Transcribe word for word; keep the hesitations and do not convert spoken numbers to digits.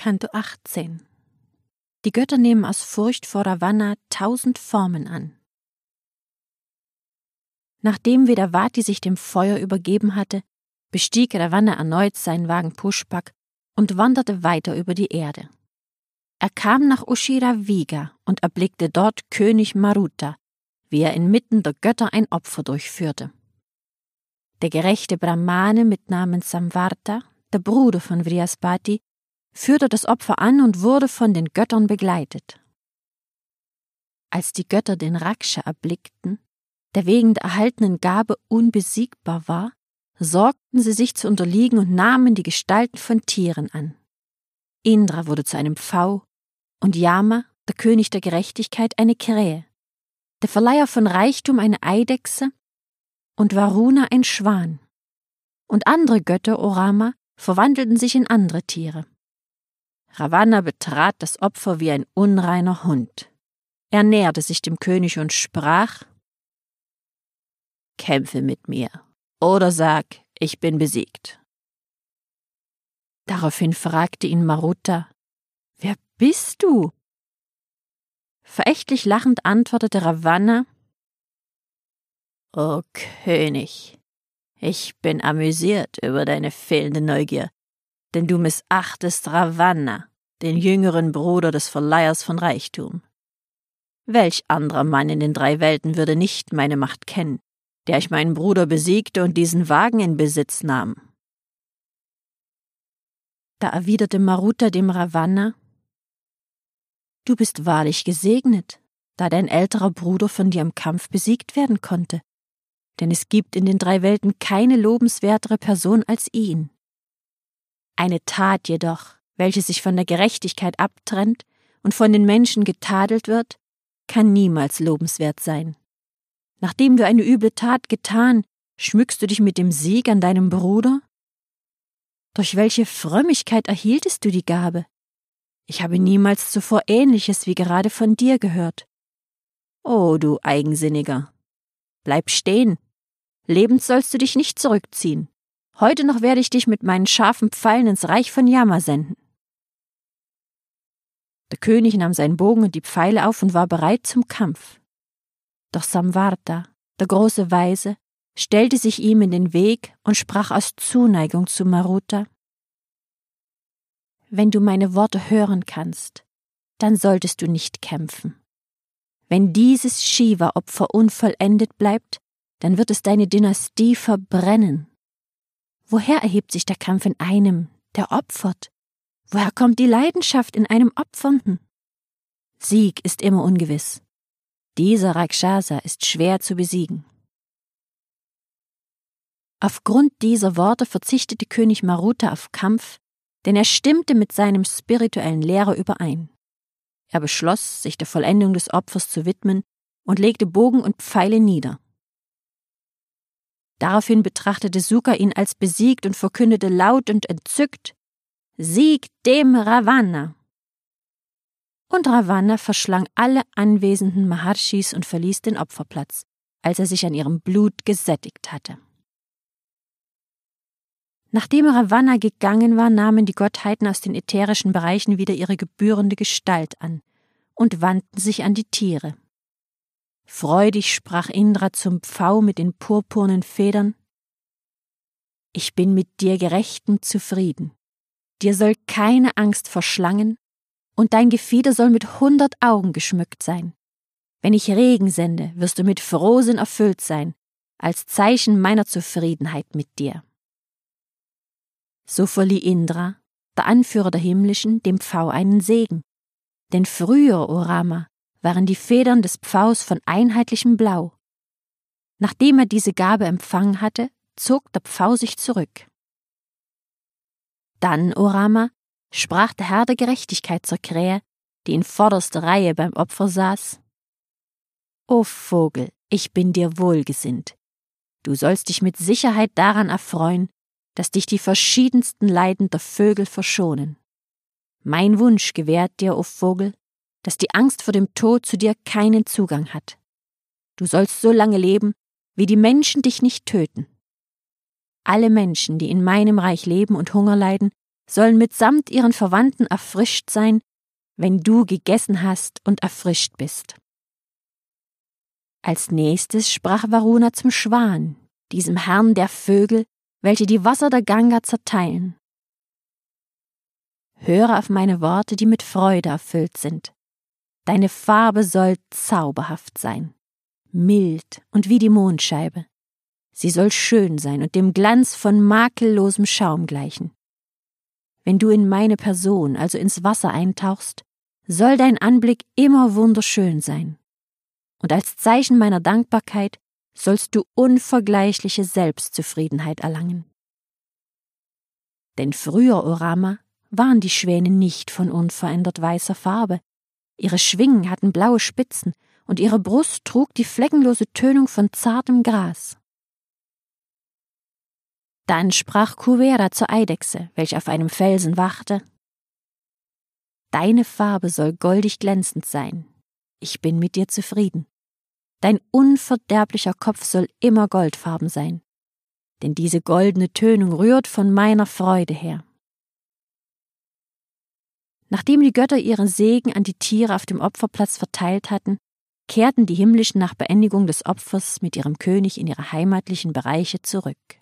Canto achtzehn. Die Götter nehmen aus Furcht vor Ravanna tausend Formen an. Nachdem Vedavati sich dem Feuer übergeben hatte, bestieg Ravanna erneut seinen Wagen Pushpak und wanderte weiter über die Erde. Er kam nach Ushiraviga und erblickte dort König Maruta, wie er inmitten der Götter ein Opfer durchführte. Der gerechte Brahmane mit Namen Samvarta, der Bruder von Vrihaspati, führte das Opfer an und wurde von den Göttern begleitet. Als die Götter den Raksha erblickten, der wegen der erhaltenen Gabe unbesiegbar war, sorgten sie sich zu unterliegen und nahmen die Gestalten von Tieren an. Indra wurde zu einem Pfau und Yama, der König der Gerechtigkeit, eine Krähe, der Verleiher von Reichtum eine Eidechse und Varuna ein Schwan. Und andere Götter, O Rama, verwandelten sich in andere Tiere. Ravanna betrat das Opfer wie ein unreiner Hund. Er näherte sich dem König und sprach: »Kämpfe mit mir, oder sag, ich bin besiegt.« Daraufhin fragte ihn Maruta: »Wer bist du?« Verächtlich lachend antwortete Ravanna: »O König, ich bin amüsiert über deine fehlende Neugier, denn du missachtest Ravanna, den jüngeren Bruder des Verleihers von Reichtum. Welch anderer Mann in den drei Welten würde nicht meine Macht kennen, der ich meinen Bruder besiegte und diesen Wagen in Besitz nahm?« Da erwiderte Maruta dem Ravanna: »Du bist wahrlich gesegnet, da dein älterer Bruder von dir im Kampf besiegt werden konnte, denn es gibt in den drei Welten keine lobenswertere Person als ihn. Eine Tat jedoch, welche sich von der Gerechtigkeit abtrennt und von den Menschen getadelt wird, kann niemals lobenswert sein. Nachdem du eine üble Tat getan, schmückst du dich mit dem Sieg an deinem Bruder? Durch welche Frömmigkeit erhieltest du die Gabe? Ich habe niemals zuvor Ähnliches wie gerade von dir gehört. Oh, du Eigensinniger! Bleib stehen! Lebend sollst du dich nicht zurückziehen. Heute noch werde ich dich mit meinen scharfen Pfeilen ins Reich von Yama senden.« Der König nahm seinen Bogen und die Pfeile auf und war bereit zum Kampf. Doch Samvarta, der große Weise, stellte sich ihm in den Weg und sprach aus Zuneigung zu Maruta: »Wenn du meine Worte hören kannst, dann solltest du nicht kämpfen. Wenn dieses Shiva-Opfer unvollendet bleibt, dann wird es deine Dynastie verbrennen. Woher erhebt sich der Kampf in einem, der opfert? Woher kommt die Leidenschaft in einem Opfernden? Sieg ist immer ungewiss. Dieser Rakshasa ist schwer zu besiegen.« Aufgrund dieser Worte verzichtete König Maruta auf Kampf, denn er stimmte mit seinem spirituellen Lehrer überein. Er beschloss, sich der Vollendung des Opfers zu widmen und legte Bogen und Pfeile nieder. Daraufhin betrachtete Suka ihn als besiegt und verkündete laut und entzückt: »Sieg dem Ravanna!« Und Ravanna verschlang alle anwesenden Maharshis und verließ den Opferplatz, als er sich an ihrem Blut gesättigt hatte. Nachdem Ravanna gegangen war, nahmen die Gottheiten aus den ätherischen Bereichen wieder ihre gebührende Gestalt an und wandten sich an die Tiere. Freudig sprach Indra zum Pfau mit den purpurnen Federn: »Ich bin mit dir Gerechten zufrieden. Dir soll keine Angst vor Schlangen, und dein Gefieder soll mit hundert Augen geschmückt sein. Wenn ich Regen sende, wirst du mit Frohsinn erfüllt sein, als Zeichen meiner Zufriedenheit mit dir.« So verlieh Indra, der Anführer der Himmlischen, dem Pfau einen Segen. Denn früher, O Rama, waren die Federn des Pfaus von einheitlichem Blau. Nachdem er diese Gabe empfangen hatte, zog der Pfau sich zurück. Dann, O Rama, sprach der Herr der Gerechtigkeit zur Krähe, die in vorderster Reihe beim Opfer saß: »O Vogel, ich bin dir wohlgesinnt. Du sollst dich mit Sicherheit daran erfreuen, dass dich die verschiedensten Leiden der Vögel verschonen. Mein Wunsch gewährt dir, o Vogel, dass die Angst vor dem Tod zu dir keinen Zugang hat. Du sollst so lange leben, wie die Menschen dich nicht töten. Alle Menschen, die in meinem Reich leben und Hunger leiden, sollen mitsamt ihren Verwandten erfrischt sein, wenn du gegessen hast und erfrischt bist. Als nächstes sprach Varuna zum Schwan, diesem Herrn der Vögel, welche die Wasser der Ganga zerteilen. Höre auf meine Worte, die mit Freude erfüllt sind. Deine Farbe soll zauberhaft sein, mild und wie die Mondscheibe. Sie soll schön sein und dem Glanz von makellosem Schaum gleichen. Wenn du in meine Person, also ins Wasser eintauchst, soll dein Anblick immer wunderschön sein. Und als Zeichen meiner Dankbarkeit sollst du unvergleichliche Selbstzufriedenheit erlangen. Denn früher, O Rama, waren die Schwäne nicht von unverändert weißer Farbe. Ihre Schwingen hatten blaue Spitzen und ihre Brust trug die fleckenlose Tönung von zartem Gras. Dann sprach Kuvera zur Eidechse, welche auf einem Felsen wachte: Deine Farbe soll goldig glänzend sein. Ich bin mit dir zufrieden. Dein unverderblicher Kopf soll immer goldfarben sein, denn diese goldene Tönung rührt von meiner Freude her. Nachdem die Götter ihren Segen an die Tiere auf dem Opferplatz verteilt hatten, kehrten die Himmlischen nach Beendigung des Opfers mit ihrem König in ihre heimatlichen Bereiche zurück.